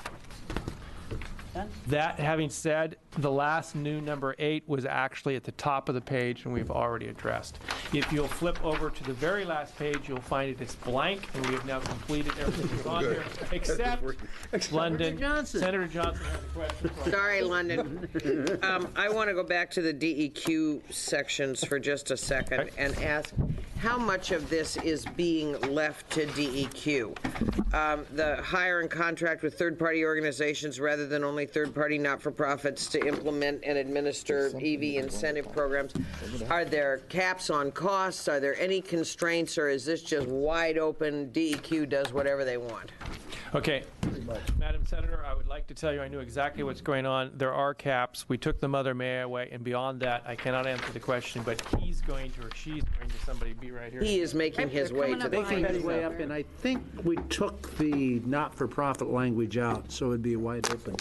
That having said, the last new number eight was actually at the top of the page, and we've already addressed. If you'll flip over to the very last page, you'll find it is blank, and we have now completed everything that's on here, except London. Johnson. Senator Johnson has a question for you. Sorry, London. Um, I want to go back to the D E Q sections for just a second and ask how much of this is being left to D E Q? Um, the hire and contract with third-party organizations rather than only third-party not-for-profits to implement and administer E V incentive programs. Are there caps on costs? Are there any constraints, or is this just wide open, D E Q does whatever they want? Okay, Madam Senator, I would like to tell you I knew exactly what's going on. There are caps. We took the Mother May away, and beyond that, I cannot answer the question, but he's going to, or she's going to, somebody be right here. He is making his way to the They're coming Making up his way up, and I think we took the not-for-profit language out, so it'd be wide open.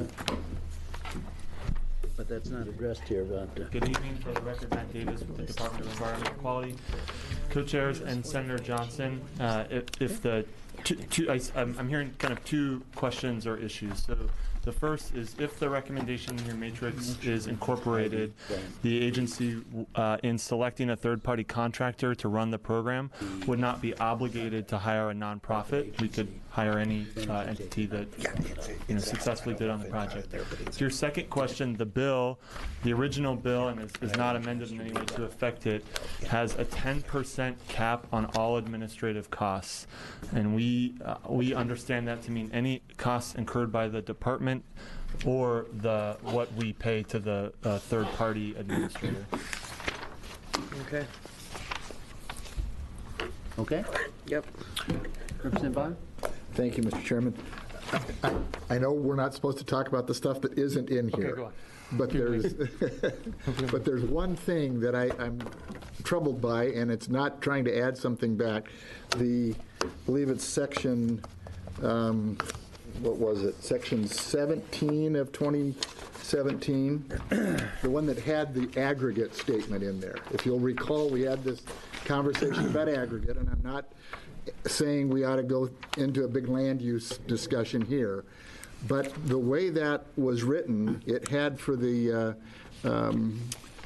But that's not addressed here, but. uh, Good evening. For the record, Matt Davis with the Department of Environmental Quality. Co-chairs and Senator Johnson, uh, if, if the two, two, I, I'm, I'm hearing kind of two questions or issues. So the first is if the recommendation in your matrix is incorporated, the agency uh, in selecting a third-party contractor to run the program would not be obligated to hire a nonprofit. We could hire any uh, entity that you know successfully bid on the project. To your second question, the bill, the original bill, and is, is not amended in any way to affect it, has a ten percent cap on all administrative costs, and we uh, we understand that to mean any costs incurred by the department or the what we pay to the uh, third-party administrator. Okay. Okay? Yep. Representative Bond? Thank you, Mister Chairman. I, I know we're not supposed to talk about the stuff that isn't in here. go on. But there's, but there's one thing that I, I'm troubled by, and it's not trying to add something back. The, I believe it's section, um, what was it? Section seventeen of twenty seventeen, the one that had the aggregate statement in there. If you'll recall, we had this conversation about aggregate, and I'm not saying we ought to go into a big land use discussion here, but the way that was written, it had for the uh, um,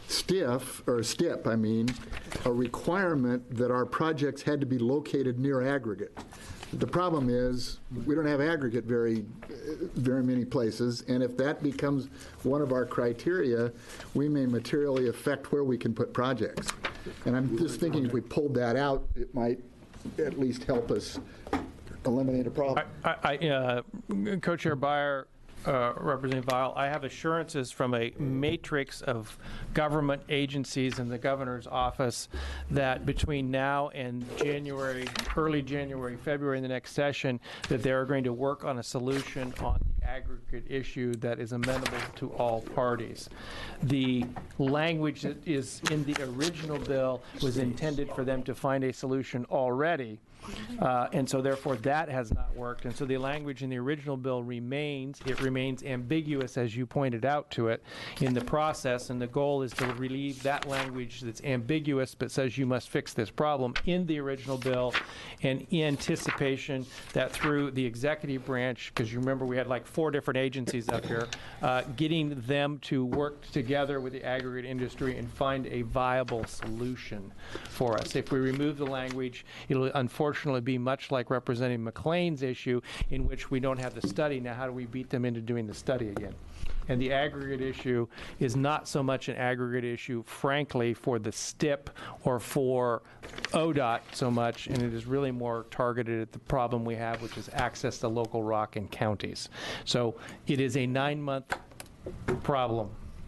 STIF, or STIP, I mean, a requirement that our projects had to be located near aggregate. The problem is, we don't have aggregate very, very many places, and if that becomes one of our criteria, we may materially affect where we can put projects. And I'm just thinking if we pulled that out, it might at least help us eliminate a problem. I, I, uh, Co-Chair Byer, uh, Representative Vial, I have assurances from a matrix of government agencies in the governor's office that between now and January, early January, February in the next session, that they are going to work on a solution on the aggregate issue that is amenable to all parties. The language that is in the original bill was intended for them to find a solution already. Uh, and so therefore that has not worked. And so the language in the original bill remains. It remains ambiguous, as you pointed out to it, in the process. And the goal is to relieve that language that's ambiguous but says you must fix this problem in the original bill, and in anticipation that through the executive branch, because you remember we had like four different agencies up here, uh, getting them to work together with the aggregate industry and find a viable solution for us. If we remove the language, it'll unfortunately Unfortunately, be much like Representative McLean's issue, in which we don't have the study. Now, how do we beat them into doing the study again? And the aggregate issue is not so much an aggregate issue, frankly, for the STIP or for O D O T so much, and it is really more targeted at the problem we have, which is access to local rock in counties. So it is a nine-month problem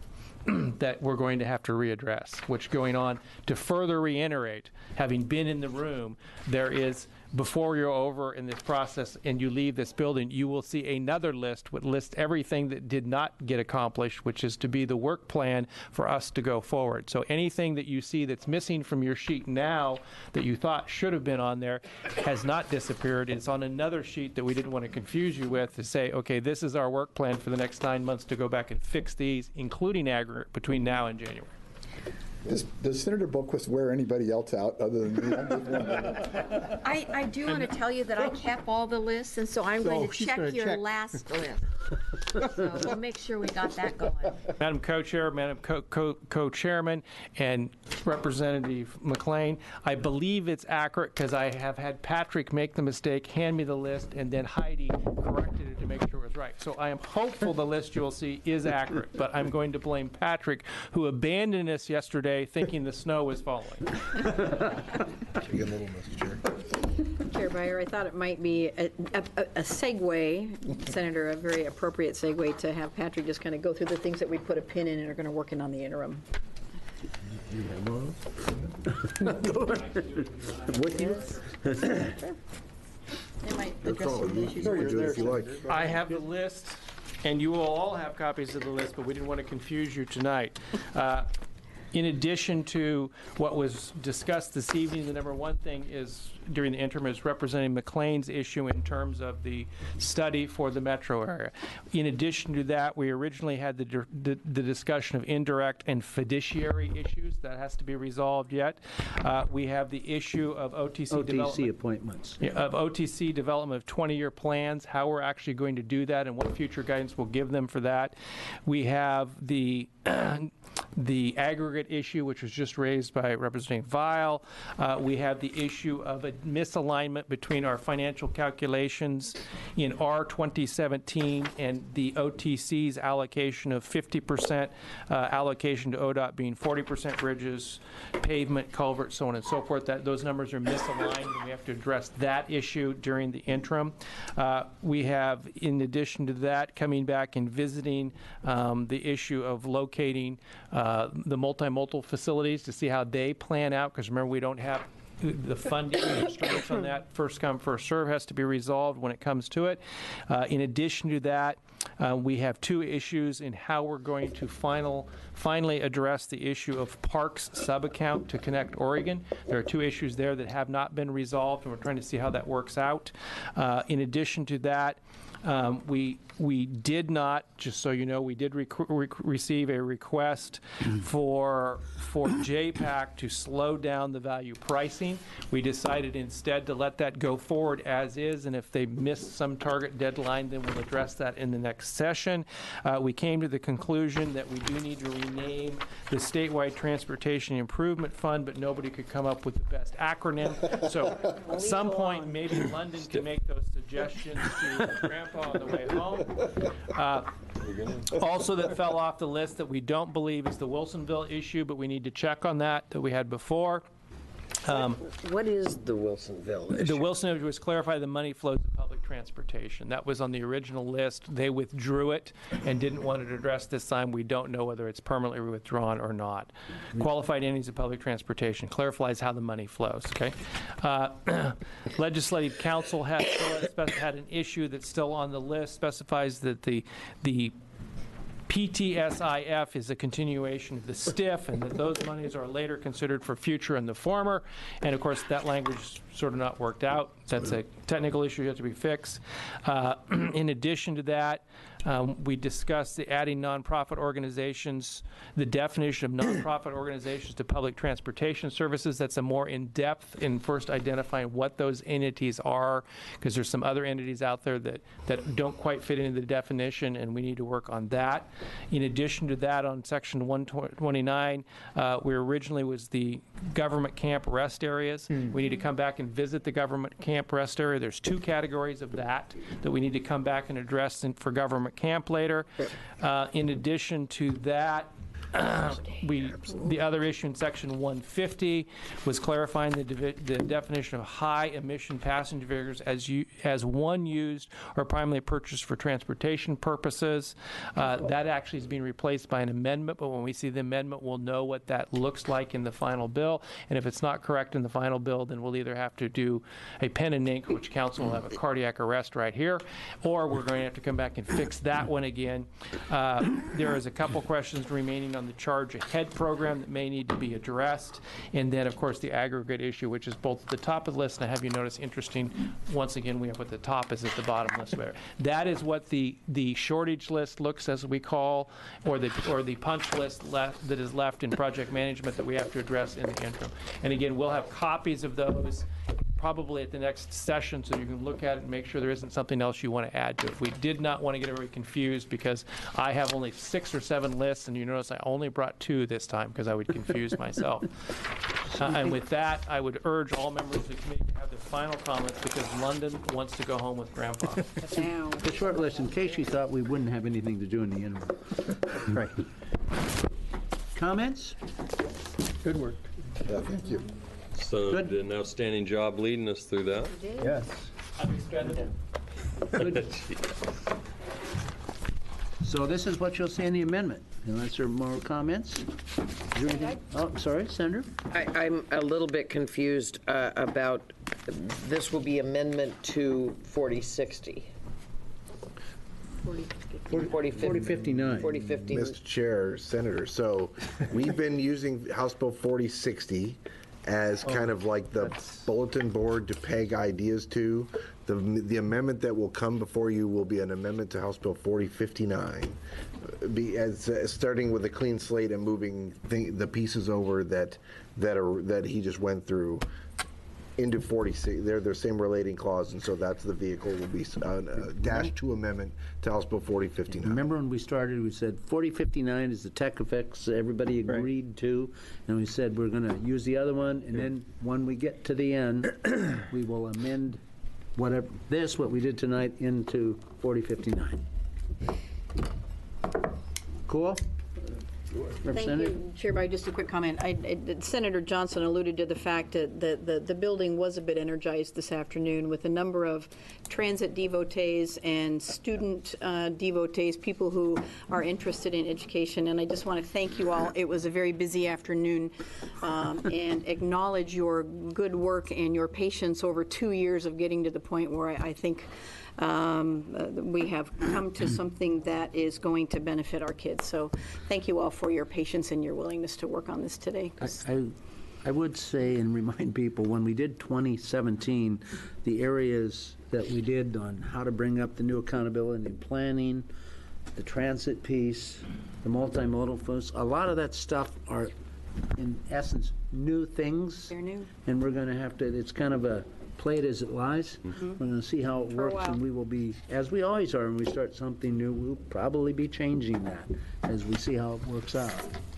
that we're going to have to readdress, which, going on to further reiterate, having been in the room, there is, before you're over in this process and you leave this building, you will see another list which lists everything that did not get accomplished, which is to be the work plan for us to go forward. So anything that you see that's missing from your sheet now that you thought should have been on there has not disappeared. It's on another sheet that we didn't want to confuse you with, to say, okay, this is our work plan for the next nine months to go back and fix these, including aggregate, between now and January. Does, does Senator Boquist wear anybody else out other than me? I'm just wondering. I, I do want to tell you that I kept all the lists, and so I'm going So to she's check gonna your check. last list. So we'll make sure we got that going. Madam Co-Chair, Madam Co- Co- Co-Chairman, and Representative McLean, I believe it's accurate because I have had Patrick make the mistake, hand me the list, and then Heidi corrected it to make sure it was right. So I am hopeful the list you'll see is accurate, but I'm going to blame Patrick, who abandoned us yesterday thinking the snow was falling. You get a little, Mister Chair. Chair Byer, I thought it might be a, a, a segue, Senator, a very appropriate segue to have Patrick just kind of go through the things that we put a pin in and are going to work in on the interim. With you? They might That's address all. some of the You issues. can do it if you like. I have the list, and you will all have copies of the list, but we didn't want to confuse you tonight. Uh, In addition to what was discussed this evening, the number one thing is, during the interim, is Representative McLean's issue in terms of the study for the metro area. In addition to that, we originally had the, the, the discussion of indirect and fiduciary issues. That has to be resolved yet. Uh, we have the issue of O T C O T C development. appointments. Yeah, of O T C development of twenty-year plans, how we're actually going to do that, and what future guidance we'll give them for that. We have the the aggregate issue, which was just raised by Representative Weil. Uh, we have the issue of a misalignment between our financial calculations in R twenty seventeen and the O T C's allocation of fifty percent uh, allocation to O D O T being forty percent bridges, pavement, culvert, so on and so forth. That those numbers are misaligned, and we have to address that issue during the interim. Uh, we have, in addition to that, coming back and visiting um, the issue of locating uh, the multimodal facilities to see how they plan out, because remember, we don't have the funding constraints on that. First come, first serve has to be resolved when it comes to it. Uh, in addition to that, uh, we have two issues in how we're going to final, finally address the issue of Parks sub-account to Connect Oregon. There are two issues there that have not been resolved, and we're trying to see how that works out. Uh, in addition to that, Um, we we did not, just so you know, we did rec rec receive a request for for J PAC to slow down the value pricing. We decided instead to let that go forward as is, and if they miss some target deadline, then we'll address that in the next session. Uh, we came to the conclusion that we do need to rename the Statewide Transportation Improvement Fund, but nobody could come up with the best acronym. So at some point, maybe London can make those suggestions to Grandpa on the way home. Uh, also that fell off the list that we don't believe is the Wilsonville issue, but we need to check on that, that we had before. Um, What is the Wilsonville issue? The Wilson issue was clarify the money flows to public transportation. That was on the original list. They withdrew it and didn't want it addressed this time. We don't know whether it's permanently withdrawn or not. Qualified entities of public transportation clarifies how the money flows, okay? Uh, Legislative Council has still had an issue that's still on the list, specifies that the the P T S I F is a continuation of the STIF, and that those monies are later considered for future in the former. And of course, that language sort of not worked out. That's a technical issue that has to be fixed. Uh, in addition to that, um, we discussed the adding nonprofit organizations, the definition of nonprofit organizations to public transportation services. That's a more in-depth in first identifying what those entities are, because there's some other entities out there that, that don't quite fit into the definition, and we need to work on that. In addition to that, on section one twenty-nine, uh, we originally was the government camp rest areas. Mm. We need to come back and visit the government camp rest area. There's two categories of that that we need to come back and address in, for government camp later. Uh, in addition to that, Uh, we, the other issue in section one fifty was clarifying the, the definition of high emission passenger vehicles as you, as one used or primarily purchased for transportation purposes. Uh, that actually is being replaced by an amendment, but when we see the amendment, we'll know what that looks like in the final bill. And if it's not correct in the final bill, then we'll either have to do a pen and ink, which council will have a cardiac arrest right here, or we're going to have to come back and fix that one again. Uh, there is a couple questions remaining on the charge ahead program that may need to be addressed, and then of course the aggregate issue, which is both at the top of the list, and I have you notice interesting, once again we have what the top is at the bottom list. That is what the the shortage list looks, as we call, or the or the punch list left that is left in project management that we have to address in the interim. And again, we'll have copies of those probably at the next session, so you can look at it and make sure there isn't something else you want to add to it. We did not want to get everybody confused, because I have only six or seven lists, and you notice I only brought two this time because I would confuse myself. Uh, and with that, I would urge all members of the committee to have their final comments, because London wants to go home with Grandpa. The short list, in case you thought we wouldn't have anything to do in the interim. Right. Comments? Good work. Yeah, thank you. So Good. did an outstanding job leading us through that. Yes. I'm expendable. So this is what you'll see in the amendment, unless there are more comments. Is there anything? Oh, sorry, Senator? I, I'm a little bit confused uh, about, this will be amendment to forty sixty. forty fifty-nine. forty fifty. Mister Chair, Senator, so we've been using House Bill forty sixty as kind of like the bulletin board to peg ideas to. The, the amendment that will come before you will be an amendment to House Bill forty fifty-nine, be as uh, starting with a clean slate and moving th the pieces over that that are that he just went through into forty-six. They're the same relating clause, and so that's the vehicle will be uh, a dash two amendment to House Bill forty fifty-nine. Remember when we started, we said forty fifty-nine is the tech effects everybody agreed to, and we said we're going to use the other one, and then when we get to the end, we will amend whatever, this, what we did tonight, into forty fifty-nine. Cool? Thank Representative? you, Chair. By just a quick comment, I, I- Senator Johnson alluded to the fact that the, the, the building was a bit energized this afternoon with a number of transit devotees and student uh, devotees, people who are interested in education, and I just want to thank you all. It was a very busy afternoon, um, and acknowledge your good work and your patience over two years of getting to the point where I, I think Um, uh, we have come to something that is going to benefit our kids. So thank you all for your patience and your willingness to work on this today. I, I, I would say and remind people, when we did twenty seventeen, the areas that we did on how to bring up the new accountability and planning, the transit piece, the multimodal folks, a lot of that stuff are, in essence, new things. They're new. And we're going to have to, it's kind of a play it as it lies. Mm-hmm. We're going to see how it For a works, and while. we will be, as we always are, when we start something new, we'll probably be changing that as we see how it works out.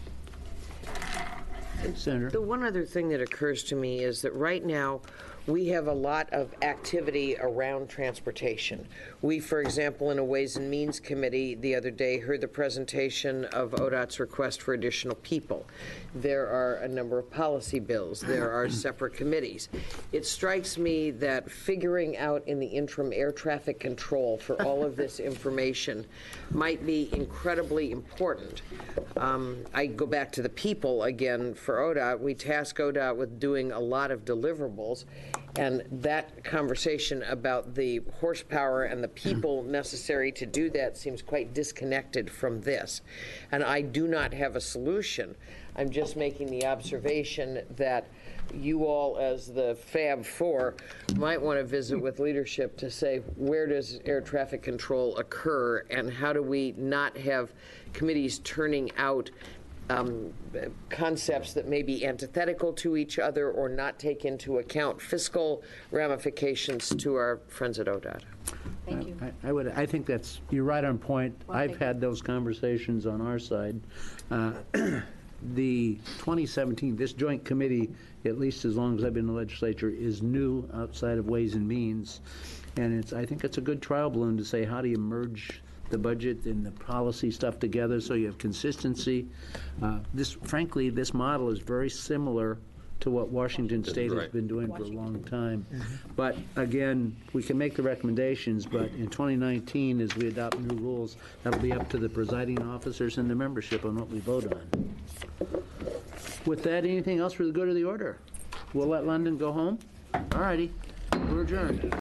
Senator? The one other thing that occurs to me is that right now, we have a lot of activity around transportation. We, for example, in a Ways and Means Committee the other day, heard the presentation of O D O T's request for additional people. There are a number of policy bills. There are separate committees. It strikes me that figuring out in the interim air traffic control for all of this information might be incredibly important. Um, I go back to the people again for O D O T. We task O D O T with doing a lot of deliverables, and that conversation about the horsepower and the people necessary to do that seems quite disconnected from this. And I do not have a solution. I'm just making the observation that you all, as the Fab Four, might want to visit with leadership to say, where does air traffic control occur, and how do we not have committees turning out Um, concepts that may be antithetical to each other or not take into account fiscal ramifications to our friends at O D O T. Thank you. I, I would, I think that's, you're right on point. Well, I've thank you. had those conversations on our side. Uh, The twenty seventeen, this joint committee, at least as long as I've been in the legislature, is new outside of Ways and Means. And it's, I think it's a good trial balloon to say, how do you merge the budget and the policy stuff together so you have consistency? Uh, This, frankly, this model is very similar to what Washington State has Right. been doing for a long time. But again, we can make the recommendations, but in twenty nineteen, as we adopt new rules, that'll be up to the presiding officers and the membership on what we vote on. With that, anything else for the good of the order? We'll let London go home? All righty, we're adjourned.